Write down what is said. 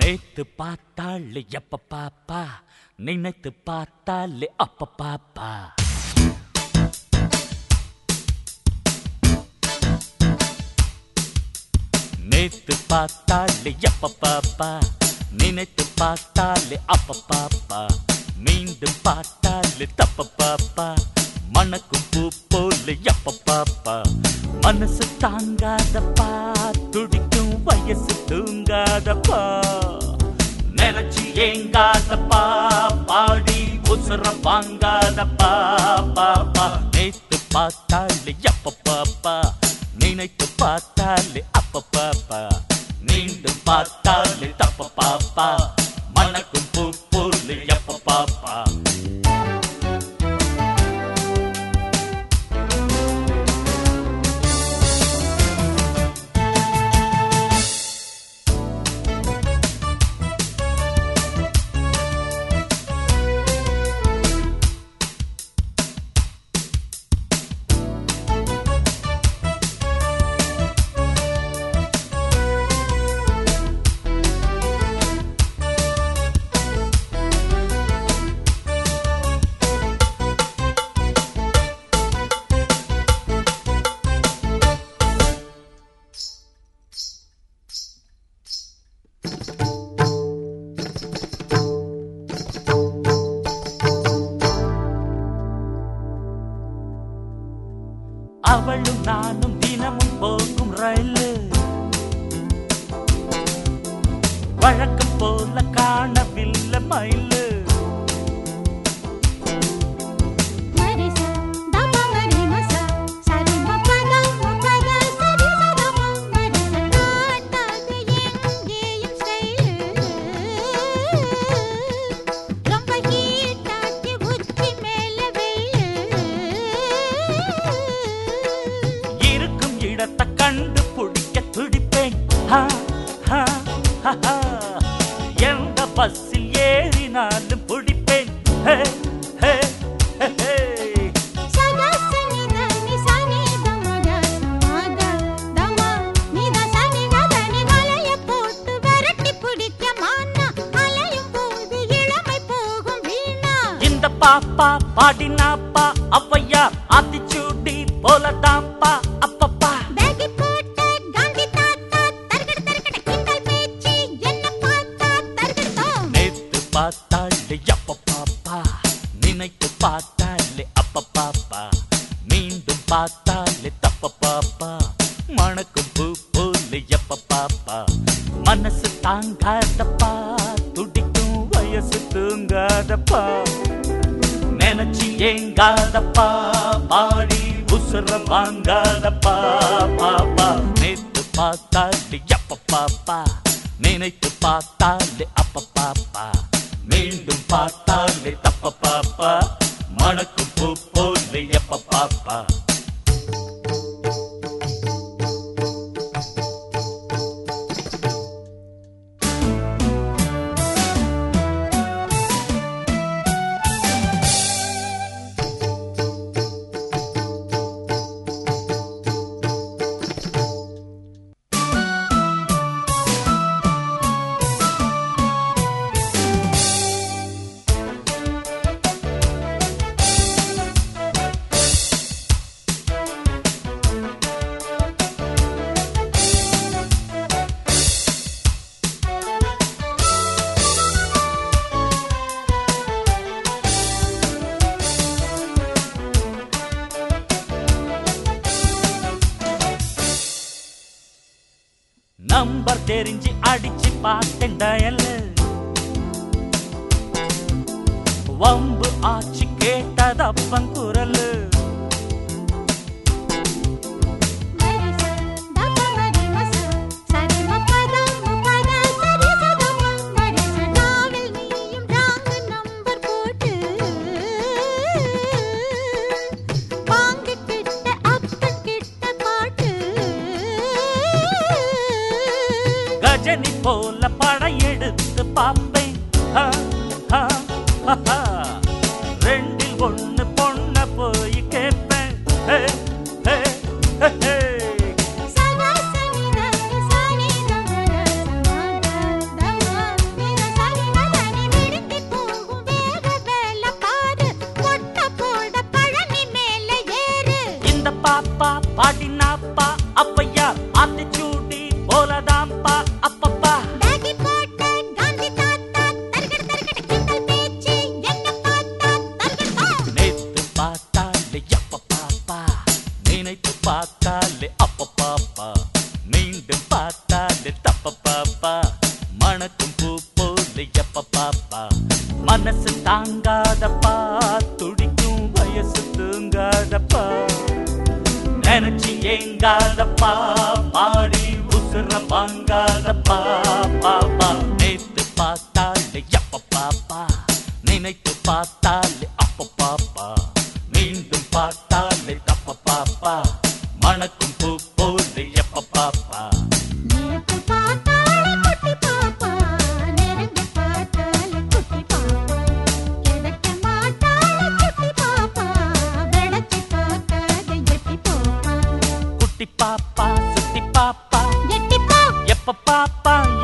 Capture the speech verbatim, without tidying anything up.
நேத்து பார்த்தாலே எப்ப பாப்பா, நினைத்து பார்த்தாலே அப்ப பாப்பா. நேத்து பார்த்தாலே எப்ப பாப்பா, நினைத்து பார்த்தாலே அப்ப பாப்பா. மீண்டும் பார்த்தாலே தப்ப பாப்பா, மணக்கும் பூ போல எப்ப பாப்பா. மனசு தாங்காதப்பா, துடிக்கும் வயசு தூங்காதப்பா. நினைச்சு ஏங்காதப்பா, பாடி உசுரம் வாங்காதப்பா பாப்பா. நேத்து பார்த்தாலே எப்ப பாப்பா, நினைத்து பார்த்தாலே அப்ப பாப்பா. மீண்டும் பார்த்தாலே தப்ப பாப்பா, மணக்கும் பூ போல எப்ப பாப்பா. அவளும் நானும் தினமும் போகும் ரயிலு, வழக்கம் போல காணவில்லை மயிலு. கண்டுபிடிக்க துடிப்பேன் எந்த பஸ்ஸில் ஏறினாலும் பிடிப்பேன். இந்த பாப்பா பாடினாப்பா அவ்வையா ஆத்திச்சூடி போலதாப்பா அப்பப்பா. பார்த்தாலே எப்ப பாப்பா, நினைத்து பார்த்தாலே அப்ப பாப்பா. மீண்டும் பார்த்தாலே தப்ப பாப்பா, மணக்கும் பூ போல எப்ப பாப்பா. மனசு தாங்காதப்பா, துடிக்கும் வயசு தூங்காதப்பா. நினைச்சு ஏங்காதப்பா, பாடி உசுர வாங்காதப்பா பாப்பா. நேத்து பார்த்தாலே எப்ப பாப்பா, நினைத்து பார்த்தாலே அப்ப பாப்பா. மீண்டும் பார்த்தாலே தப்ப பாப்பா, மணக்கும் பூ போல எப்ப பாப்பா. நம்பர் தெரிஞ்சு அடிச்சு பார்த்தேன் டயல், வம்பு ஆச்சு கேட்டதப்பன் குரலு. கஜனி போல படையெடுத்து பாப்பேன், ரெண்டில் ஒண்ணு பொண்ண போய் கேட்பேன். பாப்பா மணக்கும் பூ போல எப்ப பாப்பா மனசு தாங்காதப்பா துடிக்கும் வயசு தூங்காதப்பா நினைச்சு ஏங்காதப்பா பாடி உசுர வாங்காதப்பா பாப்பா நேத்து பார்த்தாலே எப்ப பாப்பா நினைத்து பார்த்தாலே அப்ப பாப்பா மீண்டும் பார்த்தாலே தப்ப பாப்பா மணக்கும் பூ போல எப்ப பாப்பா பாப்பா சுத்தி பாப்பா எப்ப பாப்பா